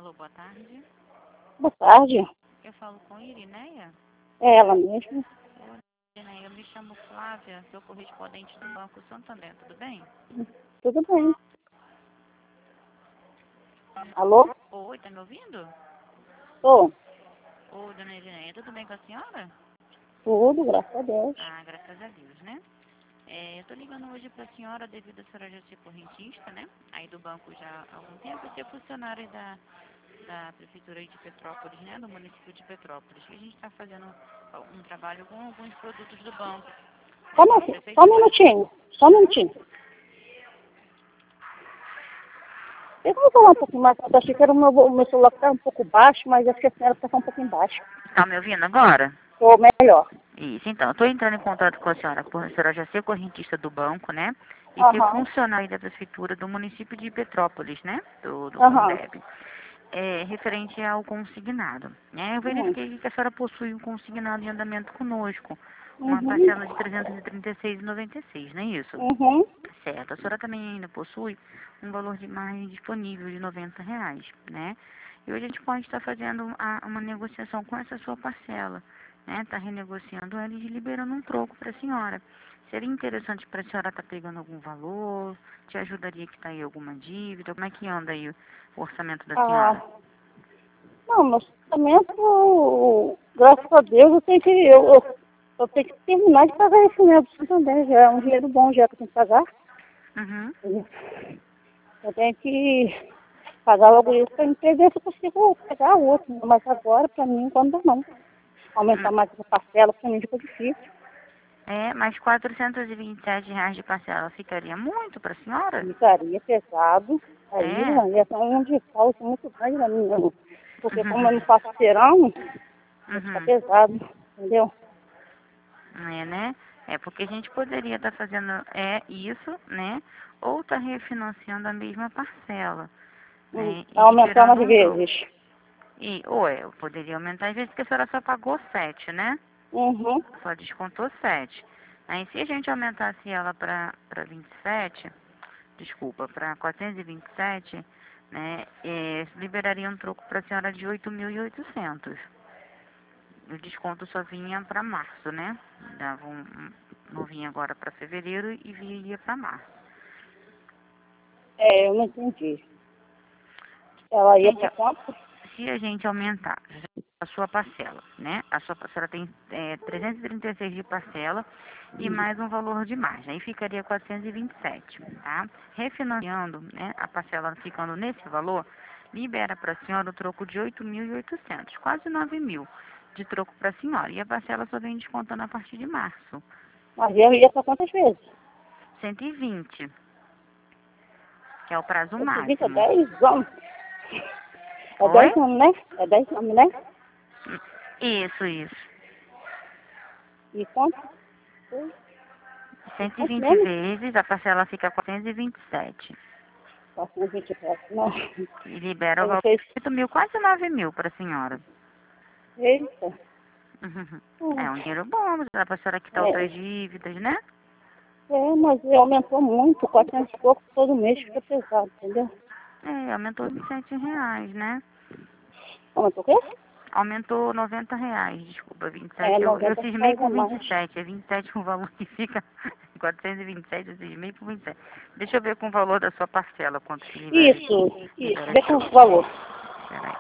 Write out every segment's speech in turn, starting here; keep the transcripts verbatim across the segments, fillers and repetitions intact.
Alô, boa tarde. Boa tarde. Eu falo com Irineia? É ela mesma. Oi, Irineia, eu me chamo Flávia, sou correspondente do Banco Santander, tudo bem? Tudo bem. Alô? Oi, tá me ouvindo? Tô. Oi, dona Irineia, tudo bem com a senhora? Tudo, graças a Deus. Ah, graças a Deus, né? É, eu tô ligando hoje pra senhora devido a senhora já ser correntista, né? Aí do banco já há algum tempo, e ser funcionária da, da Prefeitura de Petrópolis, né? Do município de Petrópolis. E a gente tá fazendo um trabalho com alguns produtos do banco. Só, É, da um- só um Prefeitura. minutinho. Só um minutinho. Eu vou falar um pouquinho mais. Eu achei que era o meu, o meu celular que tá um pouco baixo, mas acho que a senhora tá um pouquinho baixo. Tá me ouvindo agora? Tô melhor. Isso, então, eu estou entrando em contato com a senhora, por a senhora já ser correntista do banco, né? E ser Aham. funcionária da prefeitura do município de Petrópolis, né? Do, do Aham. Fundeb. É, referente ao consignado, né? Eu Uhum. verifiquei que a senhora possui um consignado em andamento conosco, uma Uhum. parcela de trezentos e trinta e seis reais e noventa e seis centavos, não é isso? Uhum. Certo. A senhora também ainda possui um valor de margem disponível de noventa reais, né? E hoje a gente pode estar fazendo a- uma negociação com essa sua parcela, né? Está renegociando ela e liberando um troco para a senhora. Seria interessante para a senhora estar pegando algum valor? Te ajudaria que está aí alguma dívida? Como é que anda aí o orçamento da Ah, senhora? não, meu orçamento, graças a Deus, eu tenho que, eu, eu, eu tenho que terminar de pagar esse dinheiro do Santander. Já é um dinheiro bom já que eu tenho que pagar. Uhum. Eu tenho que pagar logo isso para me perder se eu consigo pegar outro. Mas agora, para mim, quando não. Aumentar Hum. mais essa parcela, para mim ficou difícil. É, mas quatrocentos e vinte e sete reais de parcela ficaria muito para a senhora? Ficaria pesado. Aí, É. né, ia ser um desfalso muito grande na minha. Porque como eu não faço serão, vai ficar Uhum. pesado, entendeu? É, né? É porque a gente poderia estar fazendo é isso, né? Ou tá refinanciando a mesma parcela, Hum, né? E aumentando liberando as um troco. vezes. E, ou é, eu poderia aumentar às vezes que a senhora só pagou sete, né? Uhum. Só descontou sete. Aí se a gente aumentasse ela para para vinte e sete, desculpa, para quatrocentos e vinte e sete, né? É, liberaria um troco para a senhora de oito mil e oitocentos. O desconto só vinha para março, né? Dava um, um- não vinha agora para fevereiro e viria para março. É, eu não entendi. Ela ia Gente, para quanto? se a gente aumentar a sua parcela, né? A sua parcela tem é, trezentos e trinta e seis de parcela e mais um valor de margem. Aí ficaria quatrocentos e vinte e sete, tá? Refinanciando, né? A parcela ficando nesse valor, libera para a senhora o troco de oito mil e oitocentos, quase nove mil de troco para a senhora. E a parcela só vem descontando a partir de março. Mas eu ia para quantas vezes? cento e vinte, que é o prazo Eu tive que máximo. dez anos. É Oi? dez anos, né? É dez anos, né? Isso, isso. E quanto? E cento e quanto vinte mesmo? vezes, a parcela fica quatrocentos e vinte e sete. quatrocentos e vinte reais. Não. E libera o Aí valor vocês... de oito mil, quase nove mil para a senhora. Eita. Uhum. É um Ah, dinheiro bom, dá para a senhora quitar É, outras dívidas, né? é, mas aumentou muito. quatrocentos e pouco todo mês fica pesado, entendeu? É, aumentou vinte e sete reais, né? Aumentou o quê? Aumentou noventa reais, desculpa, É, vinte e sete. Eu, eu noventa cismei reais a com vinte mais. e sete. É vinte e sete o valor que fica quatrocentos e vinte e sete, eu cismei com vinte e sete. Deixa eu ver com o valor da sua parcela, quanto que libera, Isso, isso. libera Vê de com o troco. valor. Peraí.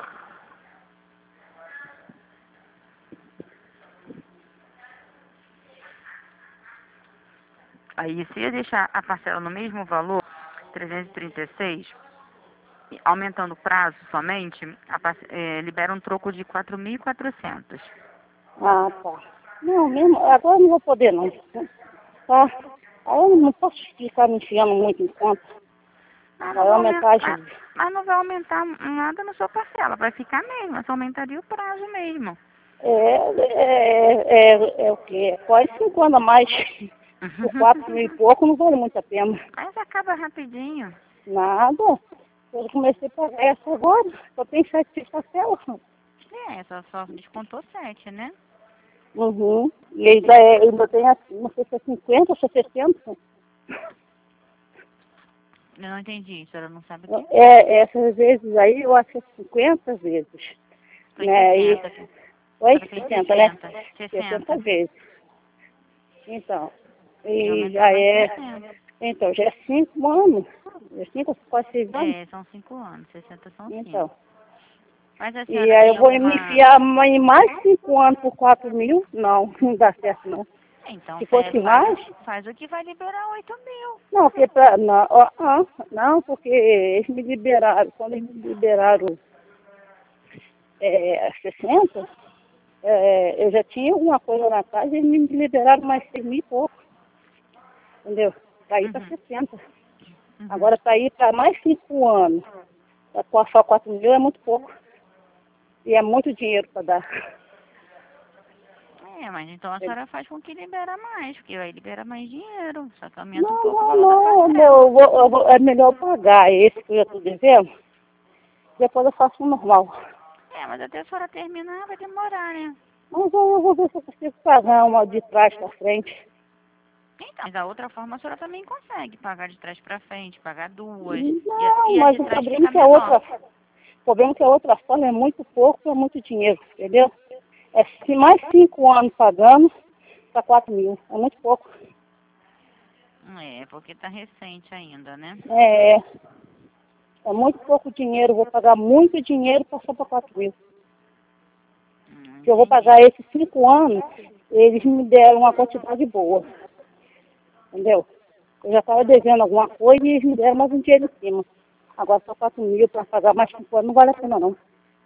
Aí, se eu deixar a parcela no mesmo valor, trezentos e trinta e seis, aumentando o prazo somente, a parce- eh, libera um troco de quatro mil e quatrocentos. Ah, tá. Não, mesmo, agora eu não vou poder não. Tá? Aí eu não posso ficar me enfiando muito em conta. Mas não Vai vai aumentar aumentar, as mas, mas não vai aumentar nada na sua parcela, vai ficar mesmo, só aumentaria o prazo mesmo. É, é, é, é o quê? É quase cinco anos a mais. Por quatro mil e pouco não vale muito a pena. Mas acaba rapidinho. Nada. Eu comecei a pagar essa agora. Só tem sete parcelas. É, só, só descontou sete, né? Uhum. E ainda, é, ainda tem assim, não sei se é cinquenta ou se é sessenta. Eu não entendi, a senhora não sabe o quê? É, essas vezes aí, eu acho que é cinquenta vezes. Foi Né? E, sessenta. oi, Ela fez sessenta, né? sessenta. sessenta sessenta. vezes. Então, E e aumentar já mais é, sessenta. então, já é cinco anos. Já é cinco, quase seis anos. É, são cinco anos, sessenta são Então, cinco. Mas a e senhora aí tem eu vou me alguma... enfiar em mais cinco anos por quatro mil? Não, não dá certo não. Então Se fe- fosse faz, mais, o- faz o que vai liberar oito mil. não, porque pra, não, ó, ah, não, porque eles me liberaram, quando eles me liberaram é, sessenta, é, eu já tinha alguma coisa na casa e eles me liberaram mais seis mil e pouco, entendeu? Para ir para Uhum, sessenta. uhum. Agora para ir para mais cinco anos, para só quatro mil é muito pouco. E é muito dinheiro para dar. É, mas então a senhora faz com que libera mais, porque vai liberar mais dinheiro. Só que aumenta um Não, pouco o não, valor da não, amor, parcela. eu vou, eu vou, é melhor eu pagar esse que eu já estou devendo, depois eu faço o normal. É, mas até a senhora terminar vai demorar, né? Mas aí eu vou ver se eu consigo pagar uma de trás para frente. Então, mas da outra forma a senhora também consegue pagar de trás pra frente, pagar duas. E a, Não, e a mas de o trás problema é fica que a menor. outra, o problema é que a outra forma é muito pouco, é muito dinheiro, entendeu? É se mais cinco anos pagando, para quatro mil, é muito pouco. É, porque tá recente ainda, né? É, é muito pouco dinheiro, eu vou pagar muito dinheiro para só para quatro mil. Hum, Se eu vou entendi. pagar esses cinco anos, eles me deram uma quantidade boa, entendeu? Eu já estava devendo alguma coisa e eles me deram mais um dinheiro em cima. Agora só quatro mil para pagar mais cinco anos não vale a pena não,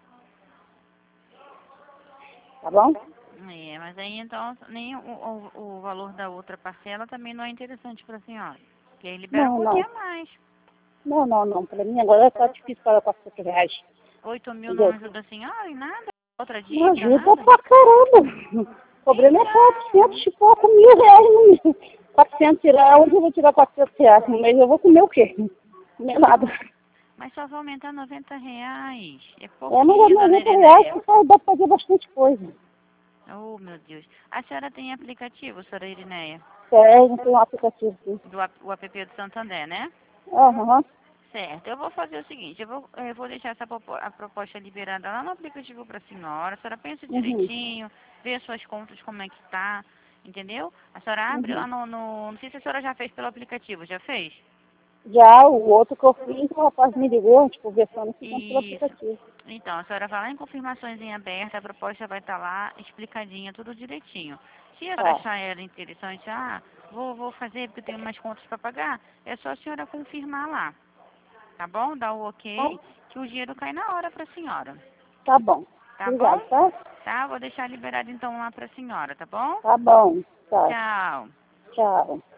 tá bom? É, mas aí então nem o, o, o valor da outra parcela também não é interessante pra senhora. Porque aí libera um Não, pouquinho não, a mais. não, não, não, para mim agora tá difícil pagar quatrocentos reais, Oito mil não entendeu? ajuda a senhora em nada? Outra Não dívida, ajuda nada? pra caramba. O problema é quatrocentos Então, e pouco mil reais no mês. quatrocentos tirar, hoje eu vou tirar quatrocentos reais no mês, eu vou comer o quê? Comer nada. mas só vai aumentar noventa reais. É É, mas é pouquinho, dona noventa reais Irineia. que faz- dá pra fazer bastante coisa. Oh, meu Deus. A senhora tem aplicativo, senhora Irineia? É, a gente tem um aplicativo aqui. Do ap- o app do Santander, né? Aham. Certo. Eu vou fazer o seguinte, eu vou, eu vou deixar essa propo- a proposta liberada lá no aplicativo para a senhora. A senhora pensa Uhum. direitinho, vê as suas contas como é que tá, entendeu? A senhora abre Uhum. lá no, no... Não sei se a senhora já fez pelo aplicativo, já fez? Já o outro que eu fiz, o rapaz me ligou, a gente conversando, fizemos pelo Isso. aplicativo. Então, a senhora vai lá em confirmações em aberto, a proposta vai estar lá explicadinha, tudo direitinho. Se a senhora Tá. achar ela interessante, ah, vou, vou fazer porque eu tenho mais contas para pagar, é só a senhora confirmar lá, tá bom? Dá o Tá, ok, que o dinheiro cai na hora para a senhora, tá bom. tá bom? Obrigado, tá? Tá? Vou deixar liberado então lá para a senhora, tá bom? Tá bom. Tá. Tchau. Tchau.